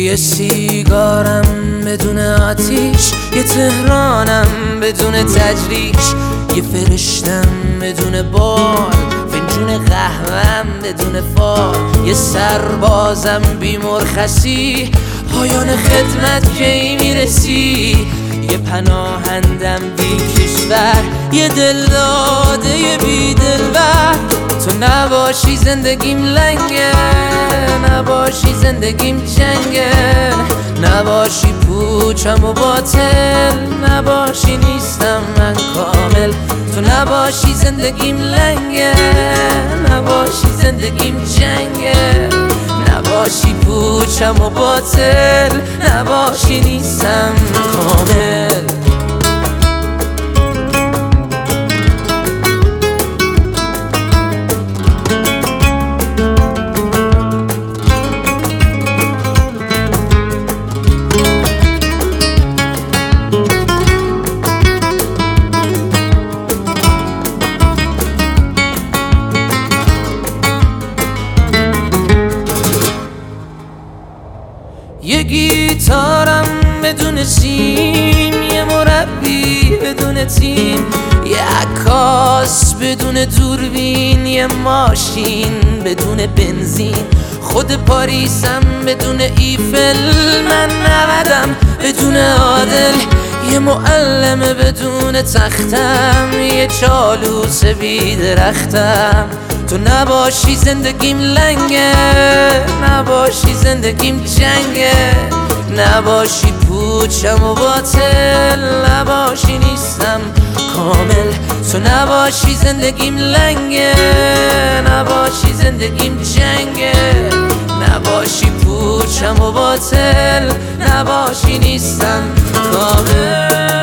یه سیگارم بدون آتیش، یه تهرانم بدون تجریش، یه فرشتم بدون بال، فنجون قهوهم بدون فال، یه سربازم بی مرخصی، پایان خدمت کی میرسی، یه پناهندم بی کشور، یه دل داده یه بی دلبر. تو نباشی زندگیم لنگه، نباشی زندگیم جنگه، نباشی پوچم و باطل، نباشی نیستم من کامل. تو نباشی زندگیم لنگه، نباشی زندگیم جنگه، نباشی پوچم و باطل، نباشی نیستم کامل. یه گیتارم بدون سیم، یه مربی بدون تیم، یه عکاس بدون دوربین، یه ماشین بدون بنزین، خود پاریسم بدون ایفل، من نودم بدون عادل، یه معلم بدون تختم، یه چالوس بی درختم. تو نباشی زندگیم لنگه، نباشی زندگیم جنگه، نباشی پوچم و باطل، نباشی نیستم کامل. تو نباشی زندگیم لنگه، نباشی زندگیم جنگه، نباشی پوچم و باطل، نباشی نیستم کامل.